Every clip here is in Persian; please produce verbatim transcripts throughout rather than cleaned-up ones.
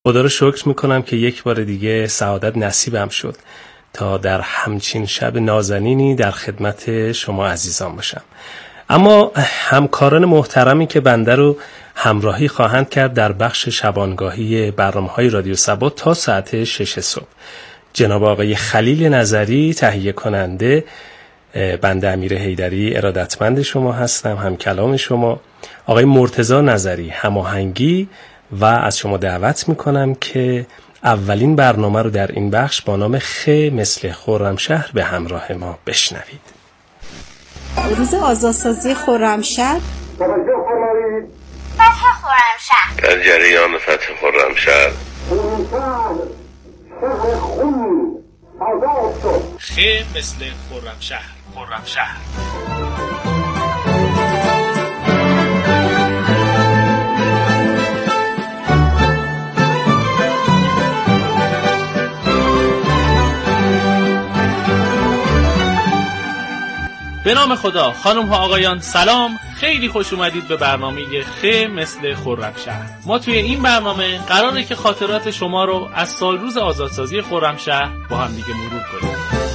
خدا رو شکر میکنم که یک بار دیگه سعادت نصیبم شد تا در همچین شب نازنینی در خدمت شما عزیزان باشم. اما همکاران محترمی که بنده رو همراهی خواهند کرد در بخش شبانگاهی برنامه‌های رادیو صبا تا ساعت شش صبح، جناب آقای خلیل نظری تهیه کننده، بنده امیر حیدری ارادتمند شما هستم، هم کلام شما، آقای مرتضی نظری هماهنگی، و از شما دعوت میکنم که اولین برنامه رو در این بخش با نام خ مثل خرمشهر به همراه ما بشنوید. روز آزادسازی خرمشهر، فتح خرمشهر، در جریان فتح خرمشهر خ مثل خرمشهر. خرمشهر به نام خدا. خانم ها آقایان سلام، خیلی خوش اومدید به برنامه خ مثل خرمشهر. ما توی این برنامه قراره که خاطرات شما رو از سال روز آزادسازی خرمشهر با هم دیگه مرور کنیم.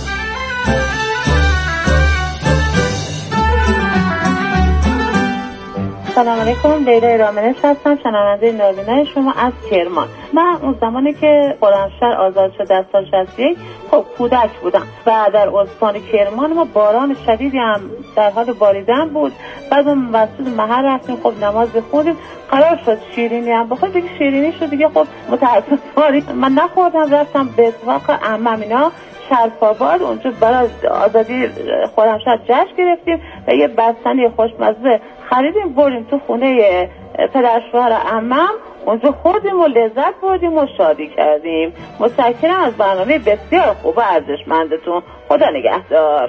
سلام علیکم، لیلا رامنش هستم، شنونده نازنین شما از کرمان. من اون زمانی که خرمشهر آزاد شد در سال شصت و یک خب کودک بودم و در استان کرمان ما باران شدیدی هم در حال باریدن بود. بعد اون وسط محل رفتیم، خب نماز بخونیم، قرار شد شیرینی هم بخوریم. دیگه شیرینی شد دیگه، خب متاسفانه من نخوردم، رفتم به اتفاق عمم اینا شرف‌آباد، اونجا برای آزادی خرمشهر جشن گرفتیم و یه بستنی خوشمزه خریدیم، بریم تو خونه پدر شوهر عمم، اونجا خوردیم و لذت بردیم و شادی کردیم. متشکرم از برنامه بسیار خوب و ارزشمندتون. خدا نگهدار.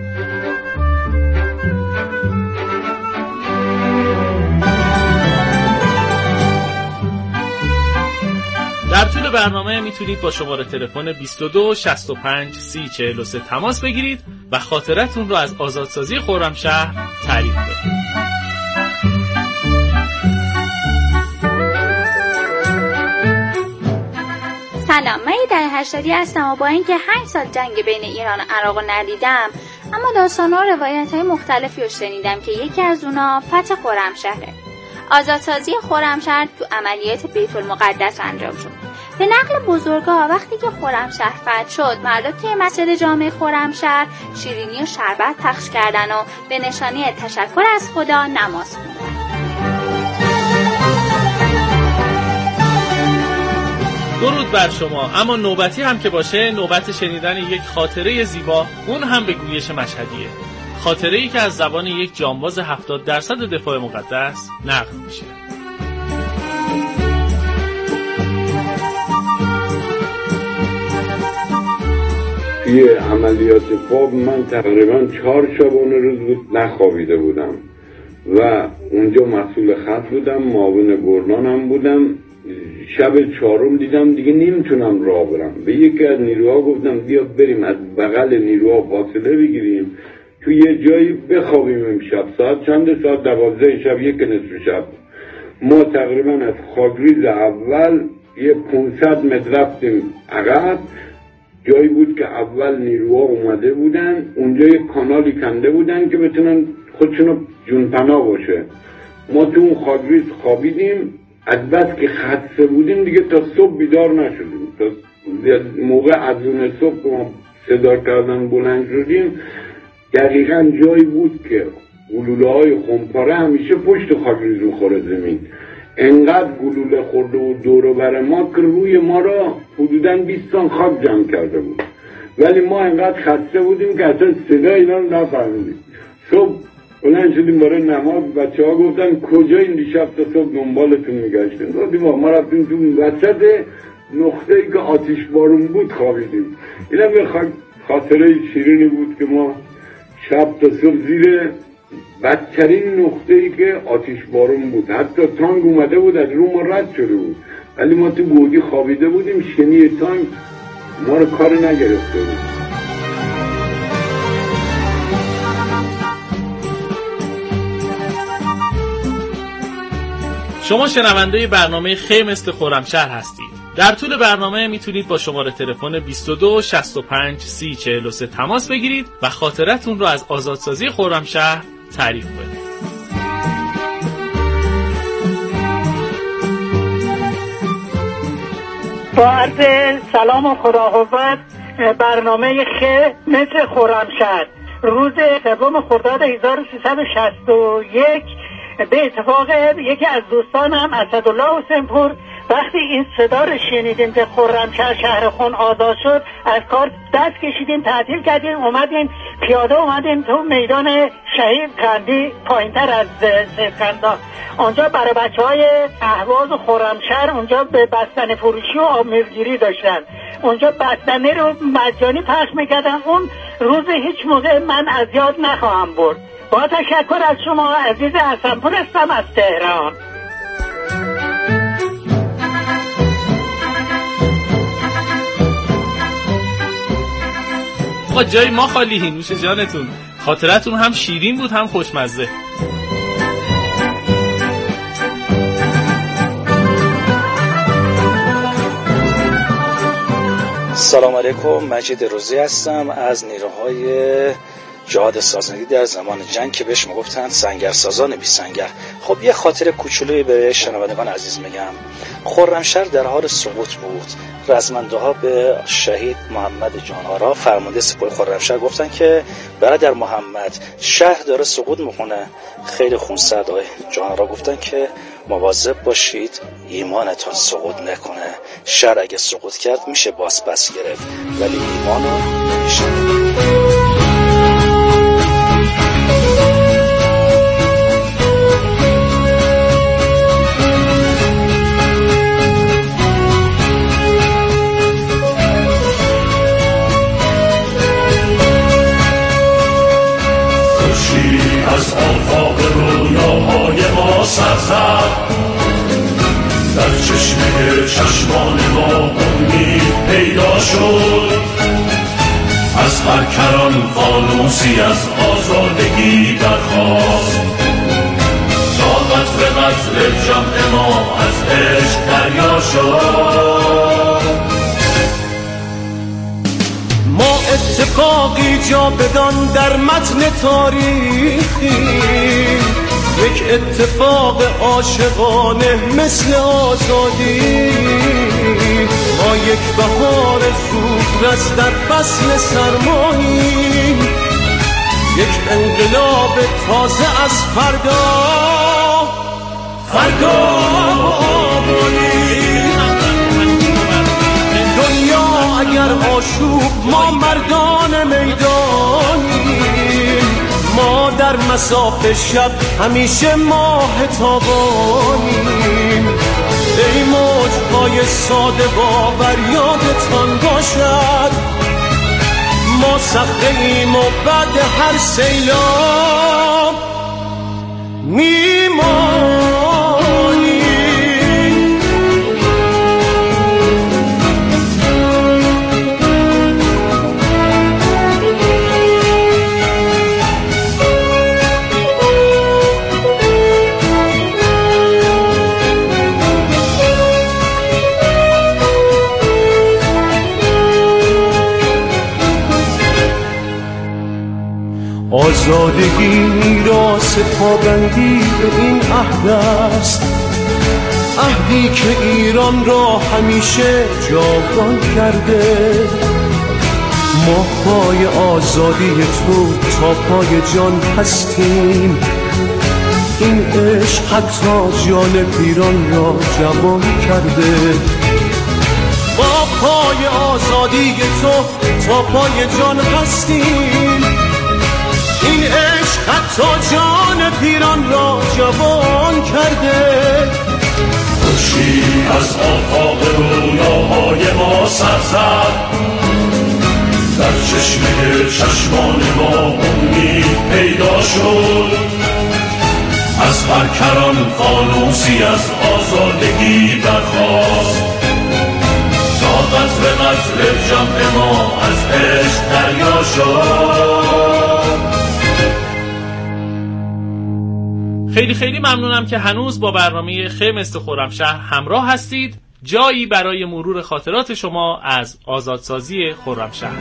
در طول برنامه میتونید با شماره تلفن بیست و دو شصت و پنج سی چهل و سه تماس بگیرید و خاطرتون رو از آزادسازی خرمشهر تعریف کنید. سلام، من یه دهه هشتادی هستم و با اینکه هشت سال جنگ بین ایران و عراق رو ندیدم، اما داستان‌ها و روایت‌های مختلفی رو شنیدم که یکی از اونا فتح خرمشهره. آزادسازی خرمشهر تو عملیات بیت المقدس انجام شد. به نقل بزرگا وقتی که خرمشهر فتح شد، مردم توی مسجد جامع خرمشهر شیرینی و شربت پخش کردن و به نشانه تشکر از خدا نماز خوندن. درود بر شما. اما نوبتی هم که باشه، نوبت شنیدن یک خاطره زیبا، اون هم به گویش مشهدیه. خاطره‌ای که از زبان یک جانباز هفتاد درصد دفاع مقدس نقل میشه. توی عملیات باب من تقریبا چهار شبانه روز بود نخوابیده بودم و اونجا مسئول خط بودم، معاون گردانم بودم. شب چهارم دیدم دیگه نمیتونم راه برم. به یکی از نیروها گفتم بیا بریم از بغل نیروها فاصله بگیریم تو یه جایی بخوابیم امشب. ساعت چند؟ ساعت دوازده شب، یک نصف شب. ما تقریبا از خاکریز اول یه پانصد متر رفتیم عقب، جایی بود که اول نیروها اومده بودن، اونجا یه کانالی کنده بودن که بتونن خودشونو جونپناه باشه. ما تو اون خاکریز خوابیدیم، از بس که خسته بودیم دیگه تا صبح بیدار نشدیم. تا موقع اذان صبح ما صدا کردن بلند شدیم، دقیقاً جایی بود که گلوله های خمپاره همیشه پشت خاکریز میخوره زمین. انقدر گلوله خورده و دور بر ما که روی ما را حدوداً بیست تن خاک جمع کرده بود، ولی ما انقدر خسته بودیم که اصلا صدا اینا رو نفهمیدیم. صبح بلند شدیم برای نماز، بچه ها گفتن کجا این دیشب تا صبح دنبالتون میگشتیم. گفتیم ما رفتیم تو وسط نقطه ای که آتش بارون بود خوابیدیم. اینا به خاطره شیرینی بود که ما شب تا صبح زیر بدترین نقطه ای که آتش بارون بود، حتی تانک اومده بود از رو ما رد شده بود، ولی ما تو گودی خوابیده بودیم، شنی تانک ما رو کار نگرفته بود. شما شنونده برنامه خ مثل خرمشهر هستید. در طول برنامه میتونید با شماره تلفن بیست و دو شصت و پنج سی چهل و سه تماس بگیرید و خاطرتون رو از آزادسازی خرمشهر تعریف کنید. با عرض سلام و خداحافظ، برنامه خ مثل خرمشهر روز سوم خرداد هزار و سیصد و شصت و یک به اتفاق یکی از دوستانم اسدالله حسین پور وقتی این صدا رو شنیدیم که خرمشهر شهر خون آزاد شد، از کار دست کشیدیم، تعطیل کردیم، اومدیم پیاده اومدیم تو میدان شهید کندی پایینتر از سیدکندان. اونجا برای بچه های اهواز و خرمشهر اونجا به بستنی فروشی و آب میرگیری داشتن، اونجا بستنی رو مجانی پخش میکردن. اون روز هیچ موقع من از یاد نخواهم برد. با تشکر از شما عزیز حسنپور هستم از تهران. آقا جای ما خالی، نوش جانتون، خاطرتون هم شیرین بود هم خوشمزه. سلام علیکم، مجید روزی هستم از نیروهای جهاد سازندگی در زمان جنگ که بهش میگفتن سنگرسازان بی سنگر. خب یه خاطر کوچولویی به شنوندگان عزیز میگم. خرمشهر در حال سقوط بود. رزمنده ها به شهید محمد جان‌آرا فرمانده سپاه خرمشهر گفتن که برادر محمد شهر داره سقوط میکنه. خیلی خونسردای جان‌آرا گفتن که مواظب باشید ایمانتان سقوط نکنه. شهر اگه سقوط کرد میشه باز پس گرفت ولی ایمانو نمیشه. از آفاق رویاهای ما سرزد، در چشمه چشمان ما امید پیدا شد. از هر کران فانوسی از آزادگی برخاست، تا قطره قطره جمع ما از عشق دریا شد. ما اتفاقی جا بدان در متن تاریخی، یک اتفاق عاشقانه مثل آزادی. ما یک بهار زودرس در فصل سرماییم، یک انقلاب تازه از فردا فردا آبادی. دنیا اگر آشوب ما مردان میدانیم، ما در مساف شب همیشه ماه تابانیم. ای موجهای ساده باور یادتان باشد، ما صخره ایم و بعد هر سیلاب میمانیم. آزادگی میراث پابندی به این عهد است، عهدی که ایران را همیشه جاودان کرده. ما پای آزادی تو تا پای جان هستیم، این عشق حتی جان پیران را جوان کرده. با پای آزادی تو تا پای جان هستیم، این عشق حتی جان پیران را جوان کرده. خوشی از آفاق رویاهای ما سر زد، در چشمه چشمان ما امید پیدا شد. از هر کران فانوسی از آزادگی برخاست، تا قطره قطره جمع ما از عشق دریا شد. خیلی خیلی ممنونم که هنوز با برنامه خ مثل خرمشهر همراه هستید. جایی برای مرور خاطرات شما از آزادسازی خرمشهر.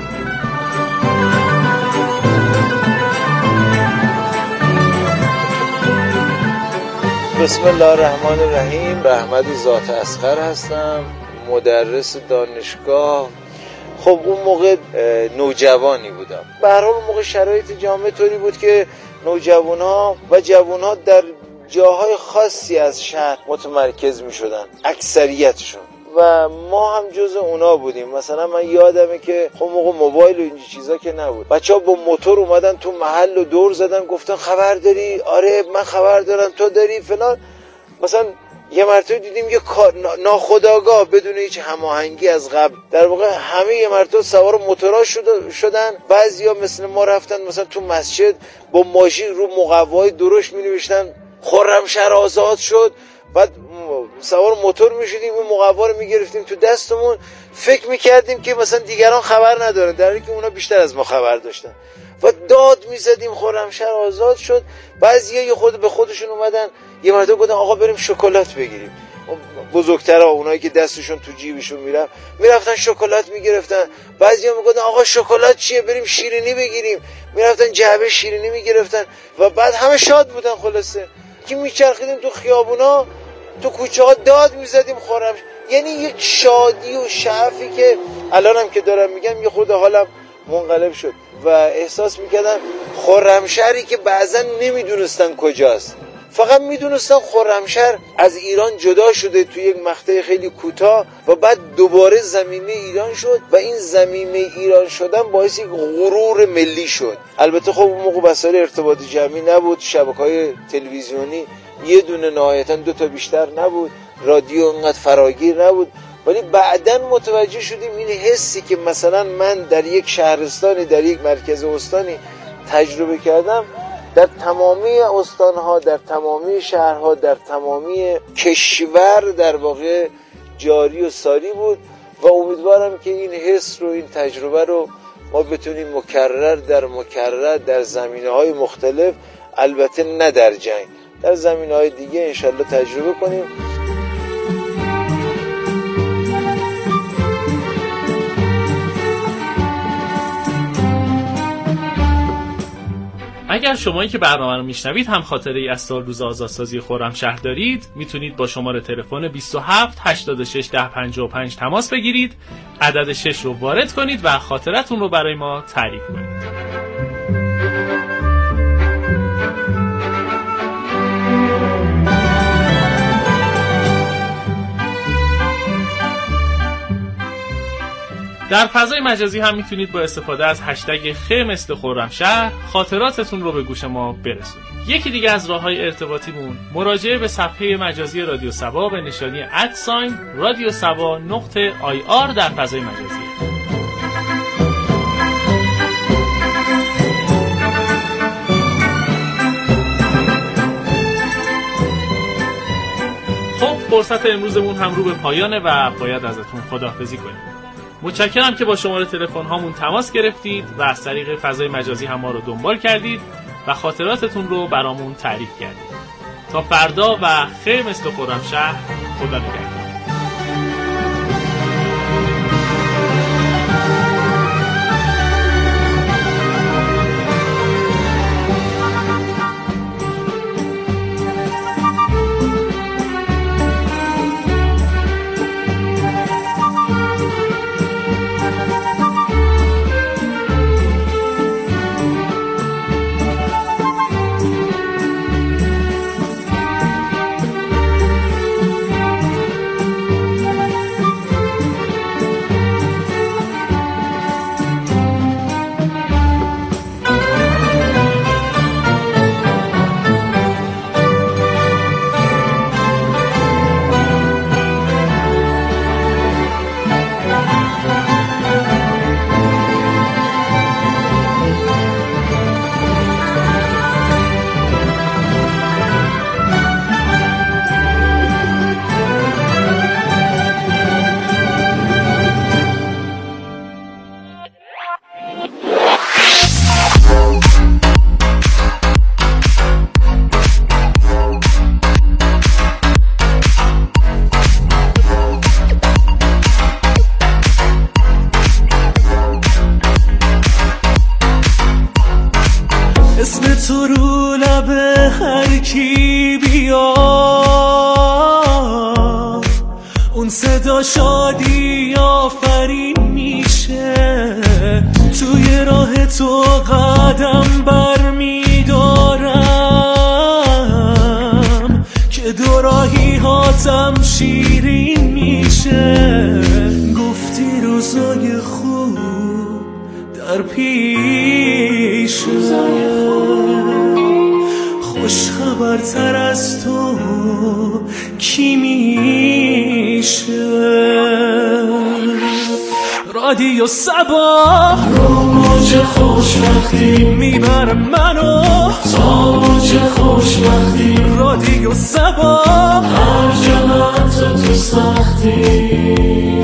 بسم الله الرحمن الرحیم. احمد ذات اصغر هستم، مدرس دانشگاه. خب اون موقع نوجوانی بودم. به هر حال اون موقع شرایط جامعه طوری بود که نوجوان‌ها و جوان‌ها در جاهای خاصی از شهر متمرکز می‌شدن، اکثریتشون، و ما هم جز اونا بودیم. مثلا من یادمه که خب موقع موبایل و اینجور چیزا که نبود، بچه‌ها با موتور اومدن تو محل و دور زدن، گفتن خبر داری؟ آره من خبر دارم، تو داری؟ فلان. مثلا یه مرتبه دیدیم یه کار ناخودآگاه بدون هیچ هماهنگی از قبل، در واقع همه یه مرتبه سوار موتورها شدن. بعضیا مثل ما رفتن مثلا تو مسجد با ماشین رو مقوای درشت می‌نوشتن خرمشهر آزاد شد. بعد سوار موتور میشدیم، اون مقوا رو میگرفتیم تو دستمون، فکر میکردیم که مثلا دیگران خبر ندارن، در حالی که اونا بیشتر از ما خبر داشتن، و داد میزدیم خرمشهر آزاد شد. بعضیا یه خود به خودشون اومدن یه مرتبه گفتن آقا بریم شکلات بگیریم. بزرگترها، اونایی که دستشون تو جیبشون میرفت، میرفتن شکلات میگرفتن. بعضیا میگفتن آقا شکلات چیه، بریم شیرینی بگیریم. میرفتن جعبه شیرینی میگرفتن و بعد همه شاد بودن. خلاصه که میچرخیدیم تو خیابونا، تو کوچه ها داد میزدیم خرم. یعنی یک شادی و شعفی که الانم که دارم میگم یه خود حالم منقلب شد و احساس میکردم خرمشهری که بعضا نمیدونستن کجاست، فقط میدونستن خرمشهر از ایران جدا شده توی یک مقطع خیلی کوتاه و بعد دوباره زمینه ایران شد و این زمینه ایران شدن باعث یک غرور ملی شد. البته خب اون موقع وسایل ارتباط جمعی نبود، شبکه‌های تلویزیونی یه دونه نهایتاً دو تا بیشتر نبود، رادیو انقدر فراگیر نبود، ولی بعداً متوجه شدیم این حسی که مثلا من در یک شهرستانی، در یک مرکز استانی تجربه کردم، در تمامی استانها، در تمامی شهرها، در تمامی کشور در واقع جاری و ساری بود و امیدوارم که این حس رو، این تجربه رو ما بتونیم مکرر در مکرر در زمینه‌های مختلف، البته نه در جنگ، در زمینه‌های دیگه انشالله تجربه کنیم. اگر شمایی که برنامه رو میشنوید هم خاطره ای از سال روز آزادسازی خرمشهر دارید، میتونید با شماره تلفن بیست و هفت هشتاد و شش ده پنجاه و پنج تماس بگیرید، عدد شش رو وارد کنید و خاطرتون رو برای ما تعریف کنید. در فضای مجازی هم میتونید با استفاده از هشتگ خ مثل خرمشهر خاطراتتون رو به گوش ما برسونید. یکی دیگه از راه‌های ارتباطیمون مراجعه به صفحه مجازی رادیو سبا به نشانی ادساین رادیو سبا نقطه آی آر در فضای مجازی. خب فرصت امروزمون هم رو به پایانه و باید ازتون خداحافظی کنیم. متشکرم که با شماره تلفن هامون تماس گرفتید و از طریق فضای مجازی هم ما رو دنبال کردید و خاطراتتون رو برامون تعریف کردید. تا فردا و خیر مثل خرمشهر، خدا نگهدار. تو رو لب هر کی بیا اون صدا شادی آفرین میشه. توی راه تو قدم بر میدارم که دو راهی هاتم شیرین میشه. گفتی روزای خوب در پیشه، خوش خبرتر از تو کی میشه؟ رادیو صبا رو موج خوشبختی میبره منو تا موج خوشبختی. رادیو صبا هر جا تو تو سختی.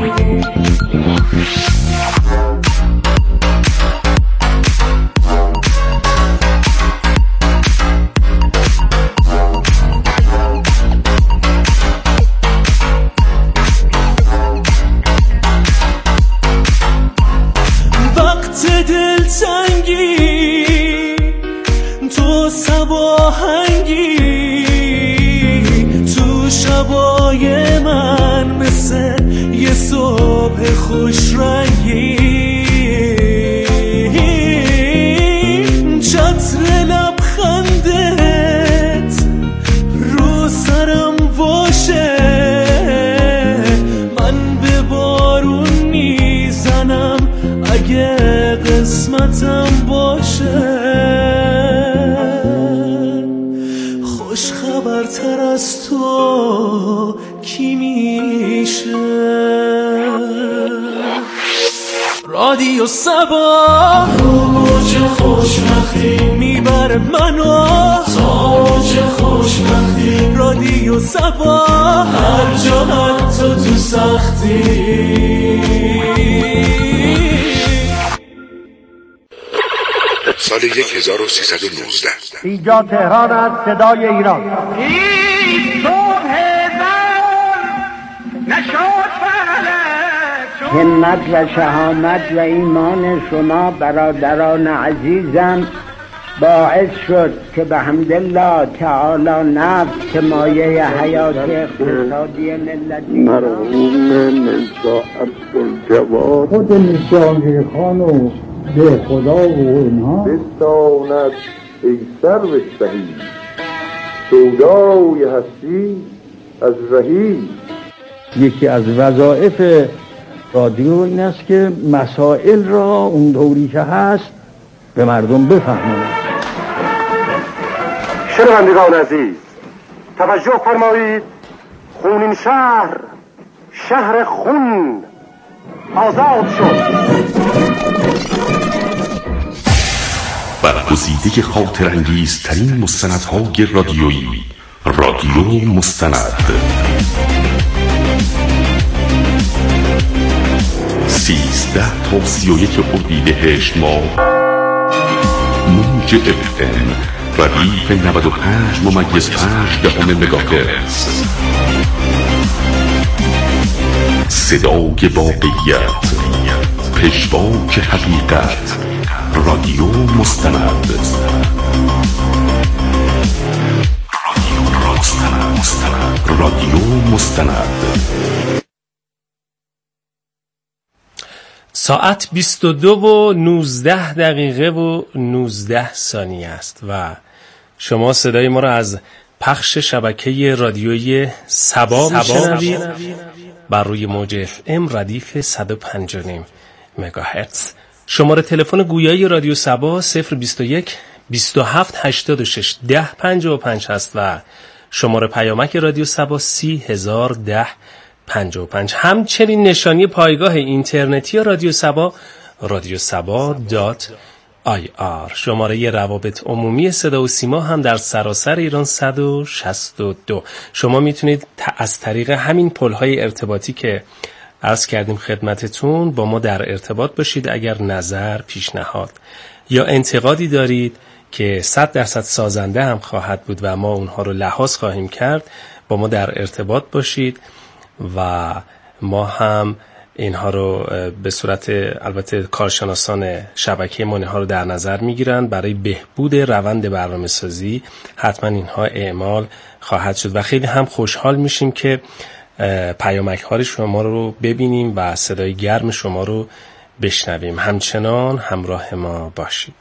دلتنگی تو صباهنگی تو شبای من مثل یه صبح خوش رنگی. چتر لبخندت رو سرم باشه، من به بارون میزنم اگه قسمتم باشه. خوش خبرتر از تو کی میشه؟ رادیو صبا رو موج خوشبختی میبره منو تا موج خوشبختی. رادیو صبا هر جا تو تو سختی. سال هزار و سیصد و نوزده اینجا تهران است، صدای ایران. این صبح زمان نشد فلک. همت و شهامت و ایمان شما برادران عزیزم باعث شد که به حمدالله تعالی نفت که مایه حیات اقتصادی ملت مرحوم میرزا عبدالجواد خود نشانگیر خان و به خدا و اینها بستاند ای سرو سهی سودای هستی از رهی. یکی از وظایف رادیو این است که مسائل را اون دوری که هست به مردم بفهمونه. شنوندگان عزیز توجه فرمایید، خونین شهر شهر خون آزاد شد. برگزیده خاطرانگیزترین مستندهای رادیویی، رادیو مستند. سیزده تا سی و یک اردیبهشت ماه موج اف ام ردیف نود و پنج ممیز پنج دهم مگاهرتز. صدای واقعیت، پژواک حقیقت. رادیو مستند. رادیو مستند. ساعت بیست و دو و نوزده دقیقه و نوزده ثانیه است و شما صدای ما را از پخش شبکه رادیویی صبا میشنوید بر روی موج اف ام ردیف صد و پنج و نیم مگاهرتز. شماره تلفن گویایی رادیو صبا صفر بیست و یک بیست و هفت هشتاد و شش ده پنجاه و پنج هست و شماره پیامک رادیو صبا سی هزار ده پنجاه و پنج. همچنین نشانی پایگاه اینترنتی رادیو صبا رادیو صبا دات آی آر. شماره روابط عمومی صدا و سیما هم در سراسر ایران صد و شصت و دو. شما میتونید از طریق همین پل‌های ارتباطی که عرض کردیم خدمتتون با ما در ارتباط باشید. اگر نظر، پیشنهاد یا انتقادی دارید که صد درصد سازنده هم خواهد بود و ما اونها رو لحاظ خواهیم کرد، با ما در ارتباط باشید و ما هم اینها رو به صورت البته کارشناسان شبکه ما اینها رو در نظر میگیرند برای بهبود روند برنامه‌سازی. حتما اینها اعمال خواهد شد و خیلی هم خوشحال میشیم که پیامک های شما رو ببینیم و صدای گرم شما رو بشنویم. همچنان همراه ما باشید.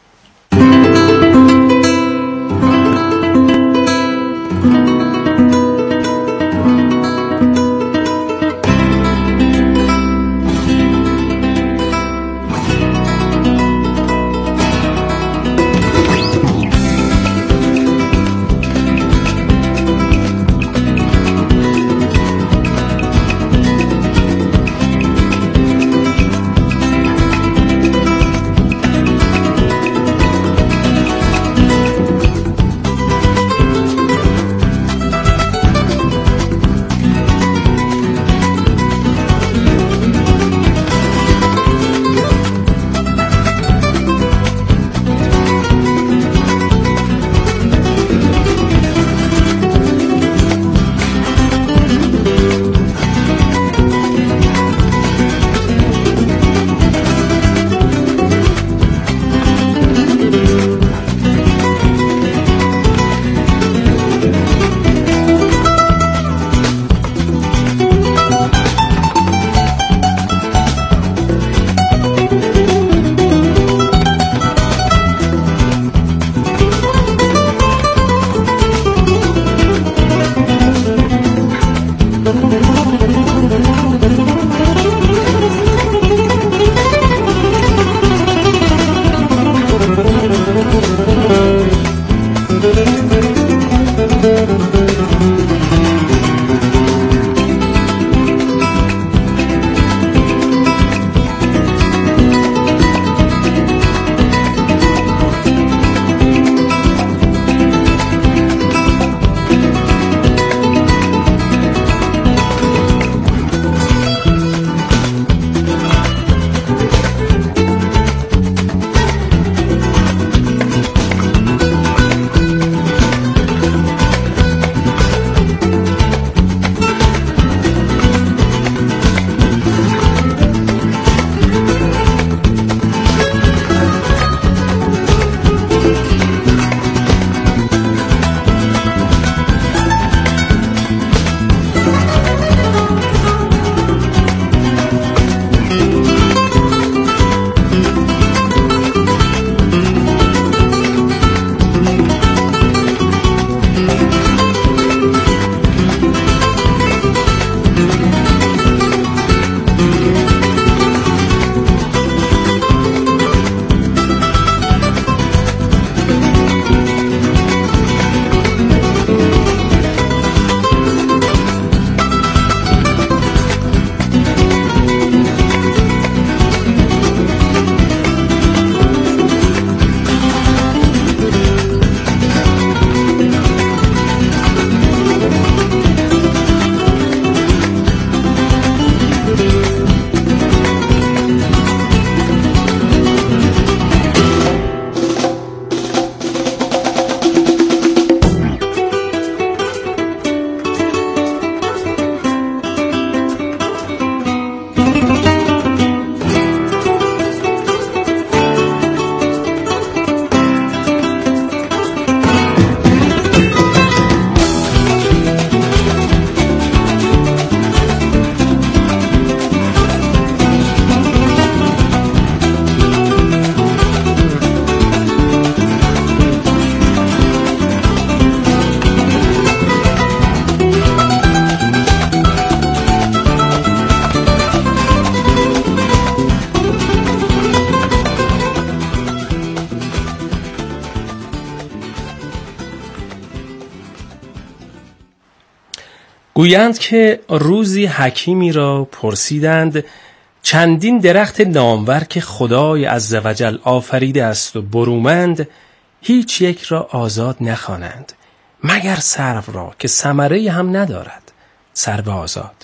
گویند که روزی حکیمی را پرسیدند چندین درخت نامور که خدای عزوجل آفریده است و برومند هیچ یک را آزاد نخوانند مگر سرو را که ثمره هم ندارد، سرو آزاد.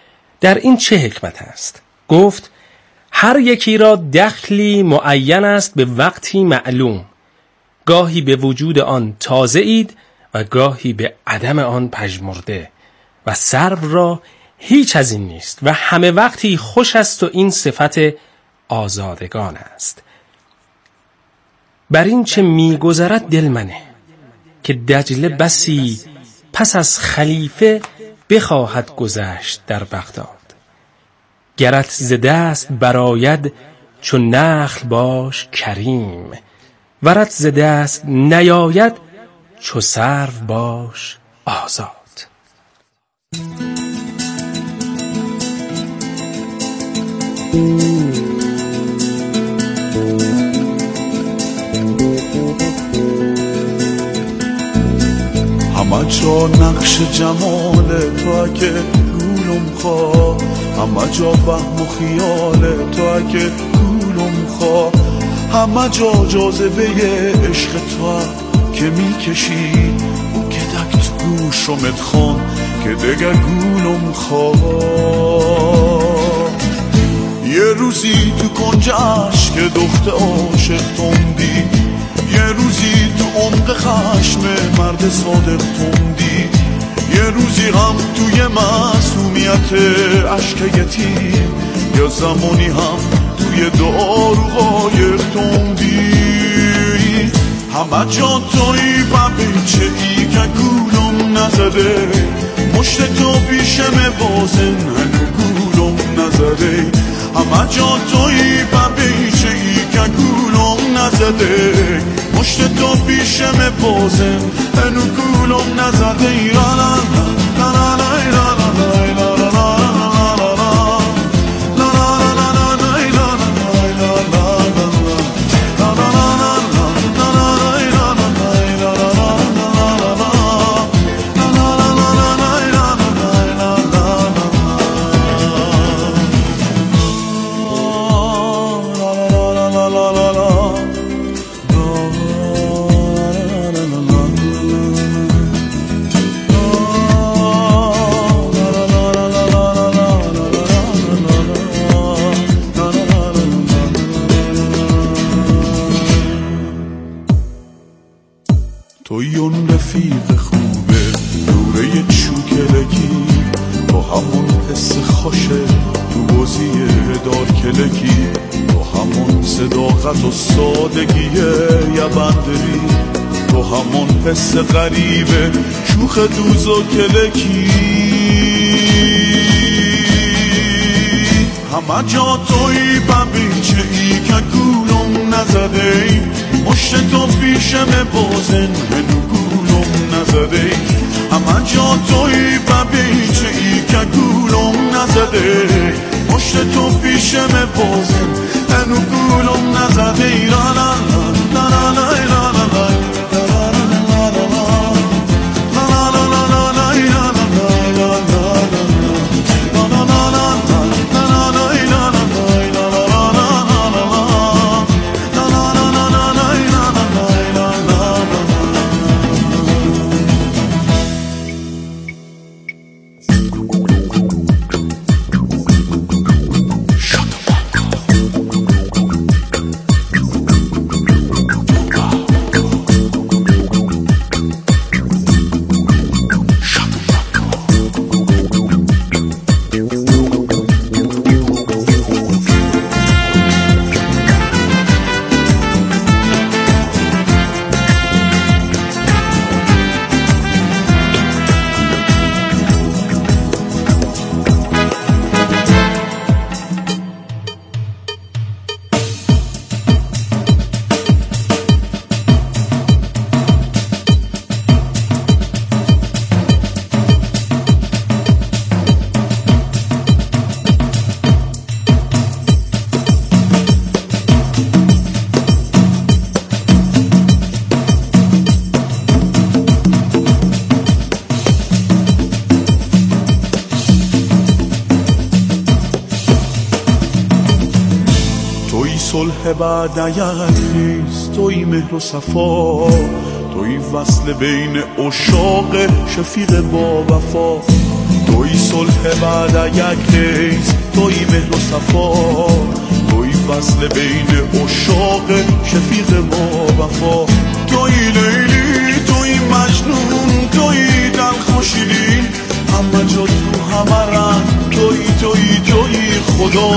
در این چه حکمت است؟ گفت هر یکی را دخلی معین است به وقتی معلوم، گاهی به وجود آن تازه اید و گاهی به عدم آن پژمرده، و سرو را هیچ از این نیست و همه وقتی خوش است و این صفت آزادگان است. بر این چه می گذرد دل منه که دجله بسی پس از خلیفه بخواهد گذشت در بغداد. گرت ز دست براید چون نخل باش کریم، ورت ز دست نیاید چو سرو باش آزاد. همه جا نقش جمال تو اگه گولم خواه، همه جا وهم و خیال تو اگه گولم خواه، همه جا جاذبه عشق تو که میکشی او که دک تو گوشمت خون که دگه گولم خواه. یه روزی تو کنجش که دخت عاشق توندی، یه روزی تو عمق خشم مرد صادق توندی، یه روزی هم توی معصومیت عشق یتیم، یا زمانی هم توی دعا رو قایق توندی. همه جا توی ببیچه ای که گولم نزده، مشت تو پیشم بازن هنو گولم نزده. همه جا توی ببیچه ای که گولم نزده، مشت تو پیشم بازن هنو گولم نزده. لا لا لا لا لا لا لا لا لا. توی اون رفیق خوبه دوره چوکلکی، تو همون حس خوشه تو بازی دار کلکی، تو همون صداقت و سادگی یه بندری، تو همون حس غریبه شوخ دوز و کلکی. همه جا توی ببیچه ای که گولم نزده، مشت تو پیشم بازن هنو گولم نزده. همه جا توی ببیچه ای که گولم نزده، مشت تو پیشم بازن هنو گولم نزده. لا لا لا لا لا لا لا لا. صلح بعد یک خیز، توی مهر و صفا، توی وصل بین عشاق شفیق با وفا. توی صلح بعد یک خیز، توی مهر و صفا، توی وصل بین عشاق شفیق با وفا. توی لیلی، توی مجنون، توی دلخوشی، همه جا تو همه رنگ توی توی توی خدا